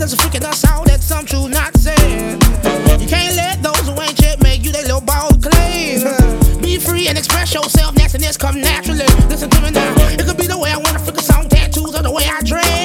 feelings are freaking us out. That's some true not saying. You can't let those who ain't yet make you their little ball of clay. Be free and express yourself. Nastiness come naturally. Listen to me now.